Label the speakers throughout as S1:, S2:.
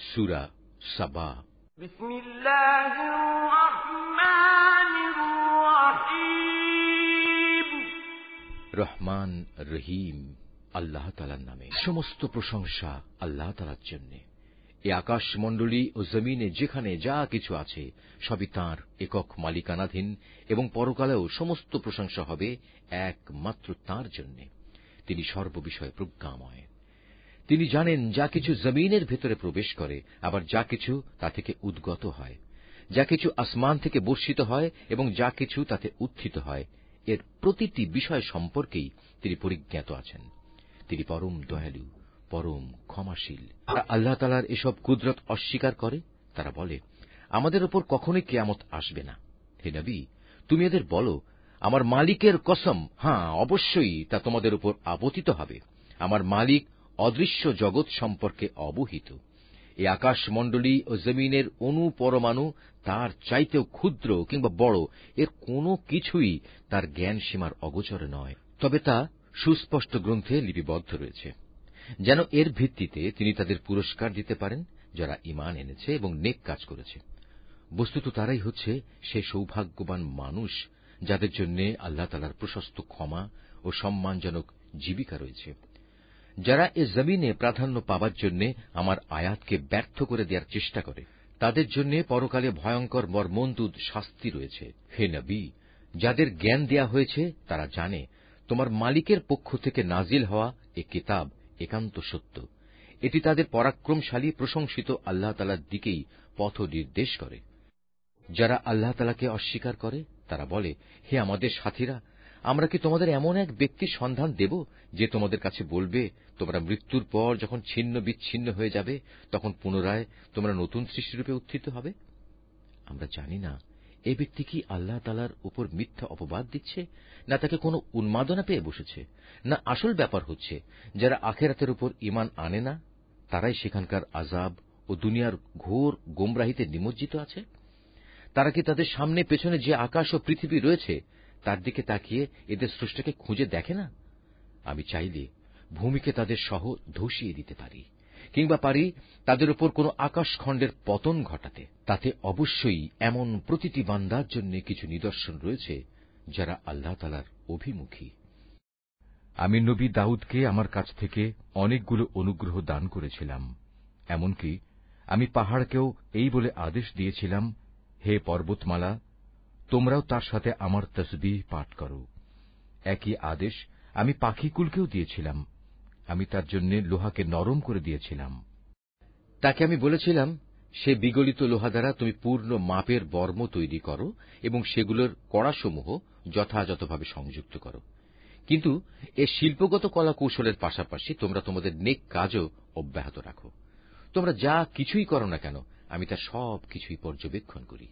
S1: সূরা সাবা। রহমান রহিম আল্লাহ তাআলার নামে। সমস্ত প্রশংসা আল্লাহ তাআলার জন্য। এই আকাশমণ্ডলী ও জমিনে যেখানে যা কিছু আছে সবই তাঁর একক মালিকানাধীন, এবং পরকালেও সমস্ত প্রশংসা হবে একমাত্র তাঁর জন্য। তিনি সর্ববিষয়ে প্রজ্ঞাময়। তিনি জানেন যা কিছু জমিনের ভেতরে প্রবেশ করে, আবার যা কিছু তা থেকে উদ্গত হয়, যা কিছু আসমান থেকে বর্ষিত হয় এবং যা কিছু তাতে উত্থিত হয়। এর প্রতিটি বিষয় সম্পর্কেই তিনি পরিজ্ঞাত আছেন। তিনি পরম দয়ালু, পরম ক্ষমাশীল। আল্লাহ তাআলার এসব কুদরত অস্বীকার করে। তারা বলে, আমাদের উপর কখনোই কিয়ামত আসবে না। হে নবী, তুমি এদের বলো, আমার মালিকের কসম, হ্যাঁ, অবশ্যই তা তোমাদের উপর আপতিত হবে। আমার মালিক অদৃশ্য জগৎ সম্পর্কে অবহিত। এই আকাশমণ্ডলী ও জমিনের অণু পরমাণু তার চাইতেও ক্ষুদ্র কিংবা বড়, এর কোনো কিছুই তার জ্ঞান সীমার অগোচরে নয়। তবে তা সুস্পষ্ট গ্রন্থে লিপিবদ্ধ রয়েছে, যেন এর ভিত্তিতে তিনি তাদের পুরস্কার দিতে পারেন যারা ঈমান এনেছে এবং নেক কাজ করেছে। বস্তুত তারাই হচ্ছে সে সৌভাগ্যবান মানুষ যাদের জন্য আল্লাহ তাআলার প্রশস্ত ক্ষমা ও সম্মানজনক জীবিকা রয়েছে। যারা এ জমিনে প্রাধান্য পাবার জন্য আমার আয়াতকে ব্যর্থ করে দেওয়ার চেষ্টা করে, তাদের জন্য পরকালে ভয়ঙ্কর মর্মন্তুদ শাস্তি রয়েছে। হে নবী, যাদের জ্ঞান দেয়া হয়েছে তারা জানে তোমার মালিকের পক্ষ থেকে নাজিল হওয়া এ কিতাব একান্ত সত্য। এটি তাদের পরাক্রমশালী প্রশংসিত আল্লাহ তাআলার দিকেই পথ নির্দেশ করে। যারা আল্লাহ তাআলাকে অস্বীকার করে তারা বলে, হে আমাদের সাথীরা, আমরা কি তোমাদের এমন এক ব্যক্তির সন্ধান দেব যে তোমাদের কাছে বলবে, তোমরা মৃত্যুর পর যখন ছিন্ন বিচ্ছিন্ন হয়ে যাবে তখন পুনরায় তোমরা নতুন সৃষ্টিরূপে উত্থিত হবে? আমরা জানি না এই ব্যক্তি কি আল্লাহ তাআলার উপর মিথ্যা অপবাদ দিচ্ছে, না তাকে কোনো উন্মাদনা পেয়ে বসেছে, না আসল ব্যাপার হচ্ছে যারা আখিরাতের উপর ঈমান আনে না তারাই সেখানকার আযাব ও দুনিয়ার ঘোর গোমরাহিতে নিমজ্জিত আছে। তারা কি তাদের সামনে পেছনে যে আকাশ ও পৃথিবী রয়েছে তার দিকে তাকিয়ে এদের স্রষ্টাকে খুঁজে দেখে না? আমি চাইলে ভূমিকে তাদের সহ ধসিয়ে দিতে পারি, কিংবা পারি তাদের উপর কোন আকাশখণ্ডের পতন ঘটাতে। তাতে অবশ্যই এমন প্রতিটি বান্দার জন্য কিছু নিদর্শন রয়েছে যারা আল্লাহ তাআলার অভিমুখী। আমি নবী দাউদকে আমার কাছ থেকে অনেকগুলো অনুগ্রহ দান করেছিলাম। এমনকি আমি পাহাড়কেও এই বলে আদেশ দিয়েছিলাম, হে পর্বতমালা, তোমরাও তার সাথে আমার তসবিহ পাঠ করো। একই আদেশ আমি পাখিকুলকেও দিয়েছিলাম। আমি তার জন্য লোহাকে নরম করে দিয়েছিলাম। তাকে আমি বলেছিলাম, সে বিগলিত লোহা দ্বারা তুমি পূর্ণ মাপের বর্ম তৈরি করো এবং সেগুলোর কড়াসমূহ যথাযথভাবে সংযুক্ত করো। কিন্তু এ শিল্পগত কলা কৌশলের পাশাপাশি তোমরা তোমাদের নেক কাজও অব্যাহত রাখো। তোমরা যা কিছুই করো না কেন, আমি তার সব কিছুই পর্যবেক্ষণ করি।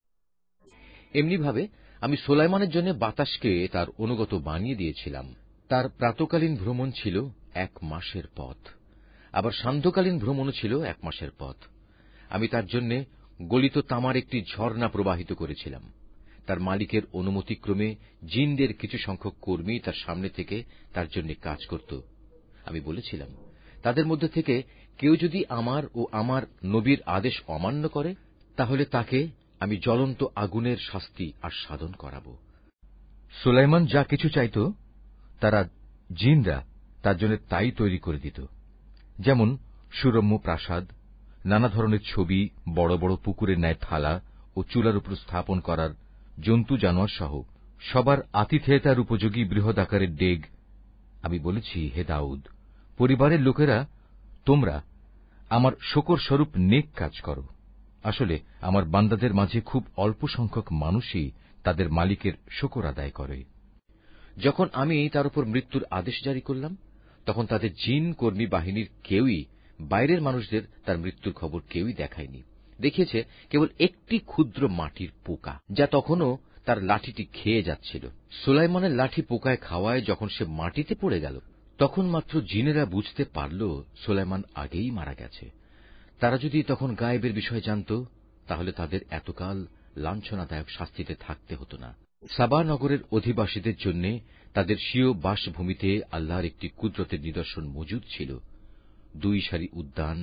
S1: এমনিভাবে আমি সুলাইমানের জন্য বাতাসকে তার অনুগত বানিয়ে দিয়েছিলাম। তার প্রাতকালীন ভ্রমণ ছিল 1 মাসের পথ, আবার সান্ধ্যকালীন ভ্রমণও ছিল 1 মাসের পথ। আমি তার জন্য গলিত তামার একটি ঝর্ণা প্রবাহিত করেছিলাম। তার মালিকের অনুমতিক্রমে জিনদের কিছু সংখ্যক কর্মী তার সামনে থেকে তার জন্য কাজ করত। আমি বলেছিলাম, তাদের মধ্যে থেকে কেউ যদি আমার ও আমার নবীর আদেশ অমান্য করে তাহলে তাকে আমি জ্বলন্ত আগুনের শাস্তি আস্বাদন করাব। সুলাইমান যা কিছু চাইত তারা জিনরা তার জন্য তাই তৈরি করে দিত, যেমন সুরম্য প্রাসাদ, নানা ধরনের ছবি, বড় বড় পুকুরের ন্যায় থালা ও চুলার উপর স্থাপন করার জন্তু জানোয়ার সহ সবার আতিথেয়তার উপযোগী বৃহৎ আকারের ডেগ। আমি বলেছি, হে দাউদ, পরিবারের লোকেরা, তোমরা আমার শকর স্বরূপ নেক কাজ করো। আসলে আমার বান্দাদের মাঝে খুব অল্প সংখ্যক মানুষই তাদের মালিকের শকর আদায় করে। যখন আমি তার উপর মৃত্যুর আদেশ জারি করলাম তখন তাদের জিন কর্মী বাহিনীর কেউই বাইরের মানুষদের তার মৃত্যুর খবর কেউই দেখায়নি। দেখিয়েছে কেবল একটি ক্ষুদ্র মাটির পোকা, যা তখনও তার লাঠিটি খেয়ে যাচ্ছিল। সুলাইমানের লাঠি পোকায় খাওয়ায় যখন সে মাটিতে পড়ে গেল তখন মাত্র জিনেরা বুঝতে পারল সুলাইমান আগেই মারা গেছে। তারা যদি তখন গায়েবের বিষয় জানত তাহলে তাদের এতকাল লাঞ্ছনাদায়ক শাস্তিতে থাকতে হতো না। সাবা নগরের অধিবাসীদের জন্য তাদের স্বীয় বাসভূমিতে আল্লাহর একটি কুদরতের নিদর্শন মজুদ ছিল। 2 সারি উদ্যান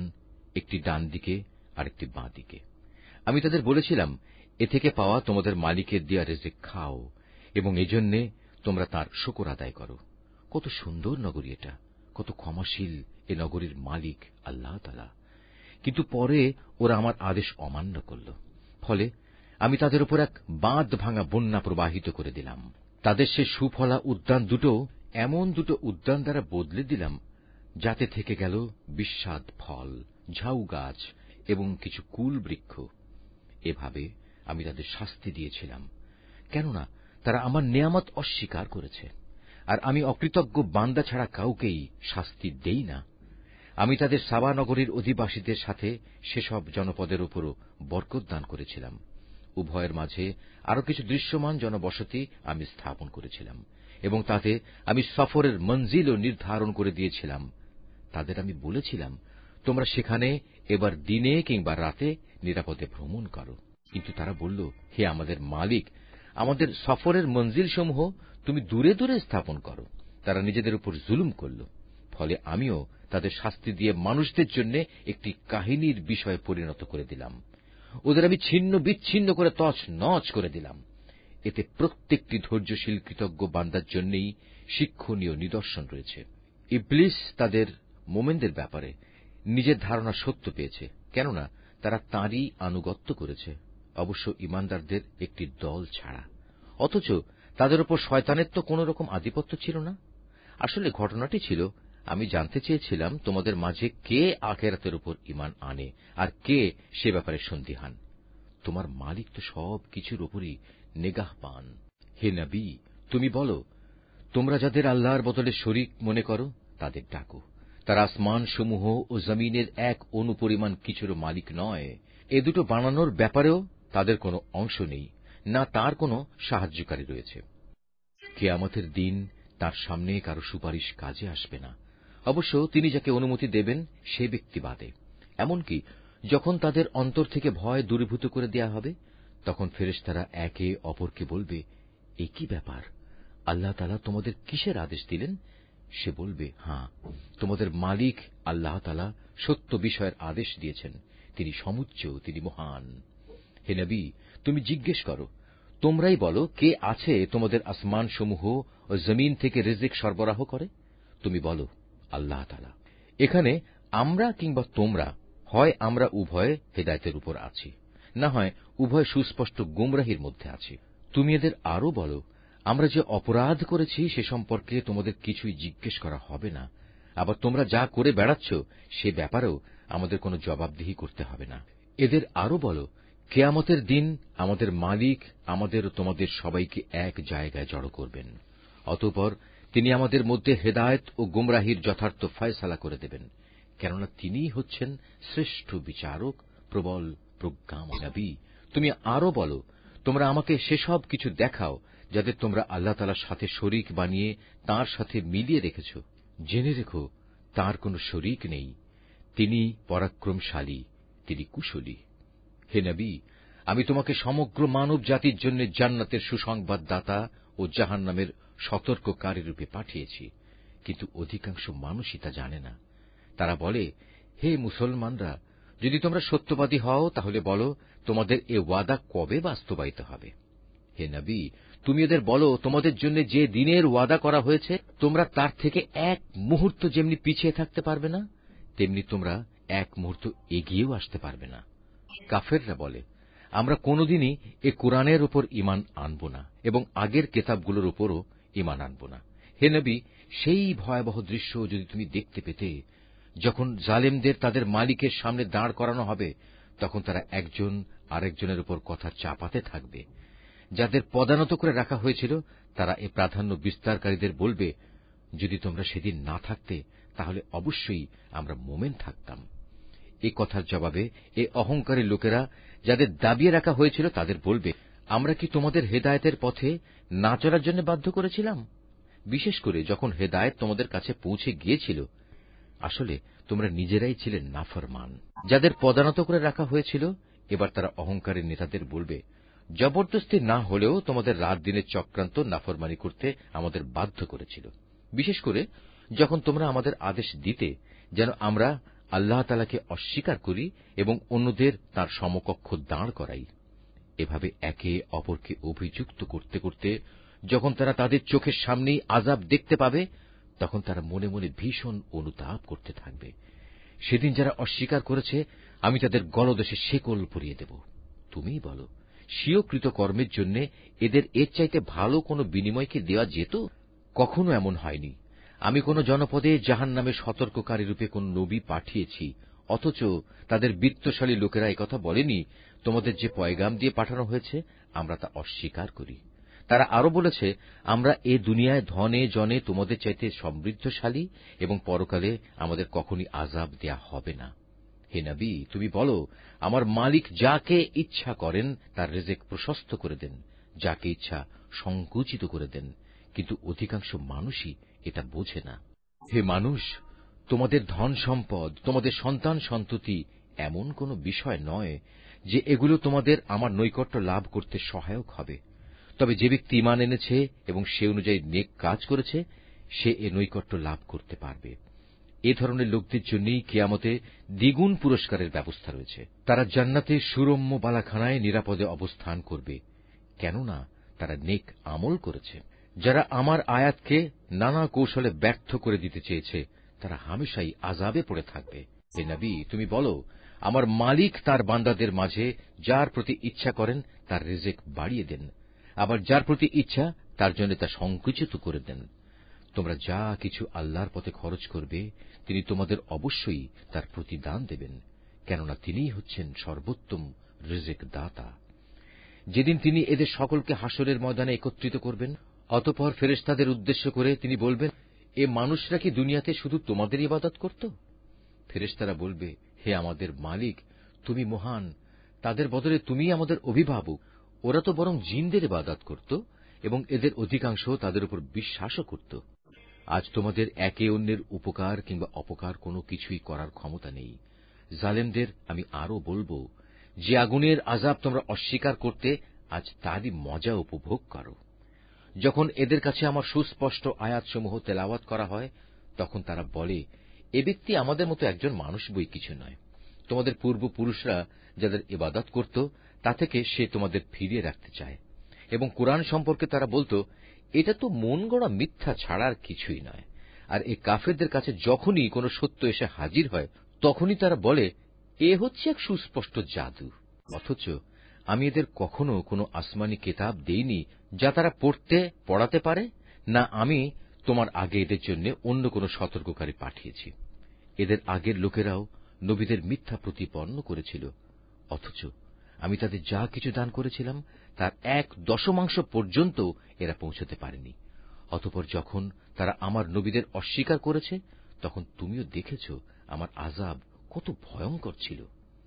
S1: একটি ডান দিকে আর একটি বাঁ দিকে। আমি তাদের বলেছিলাম, এ থেকে পাওয়া তোমাদের মালিকের দেয়া রিজিক খাও এবং এজন্য তোমরা তাঁর শুকর আদায় করো। কত সুন্দর নগরী এটা, কত ক্ষমাশীল এ নগরীর মালিক আল্লাহ তাআলা। কিন্তু পরে ওরা আমার আদেশ অমান্য করল, ফলে আমি তাদের উপর এক বাঁধ ভাঙা বন্যা প্রবাহিত করে দিলাম। তাদের সে সুফলা উদ্যান দুটো এমন দুটো উদ্যান দ্বারা বদলে দিলাম, যাতে থেকে গেল বিস্বাদ ফল, ঝাউ গাছ এবং কিছু কুল বৃক্ষ। এভাবে আমি তাদের শাস্তি দিয়েছিলাম, কেননা তারা আমার নেয়ামত অস্বীকার করেছে। আর আমি অকৃতজ্ঞ বান্দা ছাড়া কাউকেই শাস্তি দেই না। আমি তাদের সাবা নগরীর অধিবাসীদের সাথে সেসব জনপদের উপরও বরকত দান করেছিলাম। উভয়ের মাঝে আরো কিছু দৃশ্যমান জনবসতি আমি স্থাপন করেছিলাম এবং তাতে আমি সফরের মঞ্জিলও নির্ধারণ করে দিয়েছিলাম। তাদের আমি বলেছিলাম, তোমরা সেখানে এবার দিনে কিংবা রাতে নিরাপদে ভ্রমণ করো। কিন্তু তারা বলল, হে আমাদের মালিক, আমাদের সফরের মঞ্জিলসমূহ তুমি দূরে দূরে স্থাপন করো। তারা নিজেদের উপর জুলুম করল। ফলে আমিও তাদের শাস্তি দিয়ে মানুষদের জন্য একটি কাহিনীর বিষয়ে পরিণত করে দিলাম। ওদের আমি ছিন্ন বিচ্ছিন্ন করে তছনছ করে দিলাম। এতে প্রত্যেকটি ধৈর্যশীল কৃতজ্ঞ বান্দার জন্যই শিক্ষণীয় নিদর্শন রয়েছে। ইবলিস তাদের মোমেনদের ব্যাপারে নিজের ধারণা সত্য পেয়েছে, কেননা তারা তাঁরই আনুগত্য করেছে, অবশ্য ঈমানদারদের একটি দল ছাড়া। অথচ তাদের উপর শয়তানের তো কোন রকম আধিপত্য ছিল না। আসলে ঘটনাটি ছিল, আমি জানতে চেয়েছিলাম তোমাদের মাঝে কে আখিরাতের উপর ঈমান আনে আর কে সে ব্যাপারে সন্দিহান। তোমার মালিক তো সব কিছুর উপরই নিগাহবান। হে নবী, তুমি বলো, তোমরা যাদের আল্লাহর বদলে শরীক মনে করো তাদের ডাকো। তারা আসমান সমূহ ও জমিনের এক অনুপরিমাণ কিছুরও মালিক নয়। এ দুটো বানানোর ব্যাপারেও তাদের কোনো অংশ নেই, না তার কোনো সাহায্যকারী রয়েছে। কিয়ামতের দিন তার সামনে কারো সুপারিশ কাজে আসবে না, অবশ্য তিনি যাকে অনুমতি দেবেন সে ব্যক্তি বাদে। এমনকি যখন তাদের অন্তর থেকে ভয় দূরীভূত করে দেয়া হবে, তখন ফেরেশতারা একে অপরকে বলবে, এ কি ব্যাপার, আল্লাহ তাআলা তোমাদের কিসের আদেশ দিলেন? সে বলবে, হ্যাঁ, তোমাদের মালিক আল্লাহ তাআলা সত্য বিষয়ের আদেশ দিয়েছেন। তিনি সমুচ্চ, তিনি মহান। হে নবী, তুমি জিজ্ঞেস করো, তোমরাই বলো, কে আছে তোমাদের আসমানসমূহ ও জমিন থেকে রিজিক সরবরাহ করে? তুমি বলো, আল্লাহ তাআলা। এখানে আমরা কিংবা তোমরা, হয় আমরা উভয় হেদায়েতের উপর আছি, না হয় উভয় সুস্পষ্ট গুমরাহির মধ্যে আছি। তুমি এদের আরো বলো, আমরা যে অপরাধ করেছি সে সম্পর্কে তোমাদের কিছুই জিজ্ঞেস করা হবে না। আবার তোমরা যা করে বেড়াচ্ছ সে ব্যাপারেও আমাদের কোনো জবাবদিহি করতে হবে না। এদের আরো বলো, কিয়ামতের দিন আমাদের মালিক আমাদের ও তোমাদের সবাইকে এক জায়গায় জড়ো করবেন। অতঃপর তিনি আমাদের মধ্যে হেদায়েত ও গুমরাহির যথার্থ ফয়সালা করে দেবেন, কেননা তিনিই হচ্ছেন শ্রেষ্ঠ বিচারক, প্রবল প্রজ্ঞাময়। নবী, তুমি আরো বলো, তোমরা আমাকে সেসব কিছু দেখাও যাদের তোমরা আল্লাহ তাআলার সাথে শরীক বানিয়ে তাঁর সাথে মিলিয়ে রেখেছ। জেনে রেখো, তাঁর কোনো শরীক নেই। তিনি পরাক্রমশালী, তিনি কুশলী। হে নবী, আমি তোমাকে সমগ্র মানব জাতির জন্য জান্নাতের সুসংবাদদাতা ও জাহান্নামের সতর্ককারী রূপে পাঠিয়েছি, কিন্তু অধিকাংশ মানুষই তা জানে না। তারা বলে, হে মুসলমানরা, যদি তোমরা সত্যবাদী হও তাহলে বলো, তোমাদের এ ওয়াদা কবে বাস্তবায়িত হবে? হে নবী, তুমি এদের বলো, তোমাদের জন্য যে দিনের ওয়াদা করা হয়েছে তোমরা তার থেকে এক মুহূর্ত যেমনি পিছিয়ে থাকতে পারবে না, তেমনি তোমরা এক মুহূর্ত এগিয়েও আসতে পারবে না। কাফেররা বলে, আমরা কোনদিনই এ কোরআনের উপর ঈমান আনব না এবং আগের কিতাবগুলোর উপরও ঈমান আনব না। হে নবী, সেই ভয়াবহ দৃশ্য যদি তুমি দেখতে পেতে, যখন জালেমদের তাদের মালিকের সামনে দাঁড় করানো হবে, তখন তারা একজন আরেকজনের উপর কথা চাপাতে থাকবে। যাদের পদানত করে রাখা হয়েছিল তারা এ প্রাধান্য বিস্তারকারীদের বলবে, যদি তোমরা সেদিন না থাকতে তাহলে অবশ্যই আমরা মোমেন থাকতাম। এ কথার জবাবে এ অহংকারী লোকেরা যাদের দাবিয়ে রাখা হয়েছিল তাদের বলবে, আমরা কি তোমাদের হেদায়েতের পথে না চলার জন্য বাধ্য করেছিলাম? বিশেষ করে যখন হেদায়েত তোমাদের কাছে পৌঁছে গিয়েছিল, আসলে তোমরা নিজেরাই ছিলে নাফরমান। যাদের পদানত করে রাখা হয়েছিল, এবার তারা অহংকারী নেতাদের বলবে, জবরদস্তি না হলেও তোমাদের রাত দিনের চক্রান্ত নাফরমানি করতে আমাদের বাধ্য করেছিল। বিশেষ করে যখন তোমরা আমাদের আদেশ দিতে যেন আমরা আল্লাহ তাআলাকে অস্বীকার করি এবং অন্যদের তার সমকক্ষ দাঁড় করাই। এভাবে একে অপরকে অভিযুক্ত করতে করতে যখন তারা তাদের চোখের সামনেই আযাব দেখতে পাবে, তখন তারা মনে মনে ভীষণ অনুতাপ করতে থাকবে। সেদিন যারা অস্বীকার করেছে, আমি তাদের গলদেশে শেকল পরিয়ে দেব। তুমিই বলো, স্বীয় কৃতকর্মের জন্য এদের এর চাইতে ভালো কোনো বিনিময় কি দেওয়া যেত? কখনো এমন হয়নি। আমি কোন জনপদে জাহান্নামে সতর্ককারী রূপে কোন নবী পাঠিয়েছি, অথচ তাদের বিত্তশালী লোকেরা একথা বলেনি, তোমাদের যে পয়গাম দিয়ে পাঠানো হয়েছে আমরা তা অস্বীকার করি। তারা আরো বলেছে, আমরা এ দুনিয়ায় ধনে জনে তোমাদের চাইতে সমৃদ্ধশালী এবং পরকালে আমাদের কখনই আযাব দেয়া হবে না। হে নবী, তুমি বলো, আমার মালিক যাকে ইচ্ছা করেন তার রিজিক প্রশস্ত করে দেন, যাকে ইচ্ছা সংকুচিত করে দেন, কিন্তু অধিকাংশ মানুষই এটা বোঝে না। হে মানুষ, তোমাদের ধন সম্পদ, তোমাদের সন্তান সন্ততি এমন কোন বিষয় নয় যে এগুলো তোমাদের আমার নৈকট্য লাভ করতে সহায়ক হবে। তবে যে ব্যক্তি ঈমান এনেছে এবং সে অনুযায়ী নেক কাজ করেছে, সে এ নৈকট্য লাভ করতে পারবে। এ ধরনের লোকদের জন্যই কিয়ামতে দ্বিগুণ পুরস্কারের ব্যবস্থা রয়েছে। তারা জান্নাতে সুরম্য বালাখানায় নিরাপদে অবস্থান করবে, কেননা তারা নেক আমল করেছে। যারা আমার আয়াতকে নানা কৌশলে ব্যর্থ করে দিতে চেয়েছে, তারা হামেশাই আযাবে পড়ে থাকবে। হে নবী, তুমি বলো, আমার মালিক তার বান্দাদের মাঝে যার প্রতি ইচ্ছা করেন তার রিজিক বাড়িয়ে দেন, আবার যার প্রতি ইচ্ছা তার জন্য তা সংকুচিত করে দেন। তোমরা যা কিছু আল্লাহর পথে খরচ করবে, তিনি তোমাদের অবশ্যই তার প্রতিদান দেবেন, কেননা তিনিই হচ্ছেন সর্বোত্তম রিজিক দাতা। যেদিন তিনি এদের সকলকে হাসরের ময়দানে একত্রিত করবেন, অতঃপর ফেরেশতাদের উদ্দেশ্য করে তিনি বলবেন, এ মানুষরা কি দুনিয়াতে শুধু তোমাদের ইবাদত করত? ফেরেশতারা বলবে, হে আমাদের মালিক, তুমি মহান, তাদের বদলে তুমিই আমাদের অভিভাবক। ওরা তো বরং জিনদের ইবাদত করত এবং এদের অধিকাংশ তাদের উপর বিশ্বাসও করত। আজ তোমাদের একে অন্যের উপকার কিংবা অপকার কোনো কিছুই করার ক্ষমতা নেই। জালেমদের আমি আরো বলবো, যে আগুনের আযাব তোমরা অস্বীকার করতে, আজ তারই মজা উপভোগ করো। যখন এদের কাছে আমার সুস্পষ্ট আয়াতসমূহ তেলাওয়াত করা হয়, তখন তারা বলে, এ ব্যক্তি আমাদের মতো একজন মানুষ বই কিছু নয়। তোমাদের পূর্বপুরুষরা যাদের ইবাদত করত, তা থেকে সে তোমাদের ফিরিয়ে রাখতে চায়। এবং কোরআন সম্পর্কে তারা বলত, এটা তো মন গড়া মিথ্যা ছাড়া আর কিছুই নয়। আর এই কাফেরদের কাছে যখনই কোনো সত্য এসে হাজির হয়, তখনই তারা বলে, এ হচ্ছে এক সুস্পষ্ট জাদু। অথচ আমি এদের কখনো কোনো আসমানি কিতাব দেইনি যা তারা পড়তে পড়াতে পারে, না আমি তোমার আগে এদের জন্য অন্য কোনো সতর্ককারী পাঠিয়েছি। এদের আগের লোকেরাও নবীদের মিথ্যা প্রতিপন্ন করেছিল, অথচ আমি তাদের যা কিছু দান করেছিলাম তার 1/10 পর্যন্ত এরা পৌঁছতে পারেনি। অতঃপর যখন তারা আমার নবীদের অস্বীকার করেছে, তখন তুমিও দেখেছ আমার আযাব কত ভয়ঙ্কর ছিল।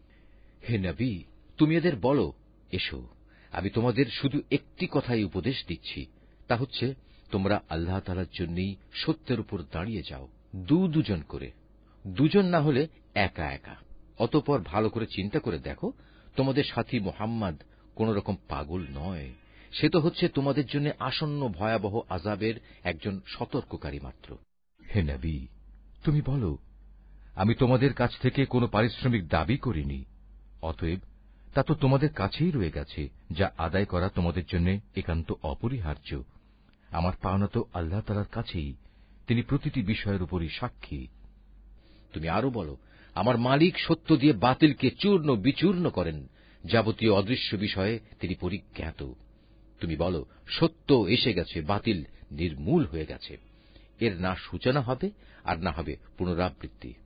S1: হে নবী, তুমি এদের বলো, এসো, আমি তোমাদের শুধু একটি কথাই উপদেশ দিচ্ছি, তা হচ্ছে তোমরা আল্লাহ তাআলার জন্যই সত্যের উপর দাঁড়িয়ে যাও, দুজন করে, দুজন না হলে একা একা। অতঃপর ভালো করে চিন্তা করে দেখো, তোমাদের সাথী মুহাম্মদ কোন রকম পাগল নয়, সে তো হচ্ছে তোমাদের জন্য আসন্ন ভয়াবহ আযাবের একজন সতর্ককারী মাত্র। হে নবী, তুমি বলো, আমি তোমাদের কাছ থেকে কোনো পারিশ্রমিক দাবি করিনি, অতএব তা তো তোমাদের কাছেই রয়ে গেছে, যা আদায় করা তোমাদের জন্য একান্ত অপরিহার্য। আমার পাওনা তো আল্লাহ তাআলার কাছেই, তিনি প্রতিটি বিষয়ের উপরই সাক্ষী। তুমি আরো বলো, আমার মালিক সত্য দিয়ে বাতিলকে চূর্ণ বিচূর্ণ করেন, যাবতীয় অদৃশ্য বিষয়ে তিনি পরিজ্ঞাত। তুমি বলো, সত্য এসে গেছে, বাতিল নির্মূল হয়ে গেছে, এর না সূচনা হবে আর না হবে পুনরাবৃত্তি।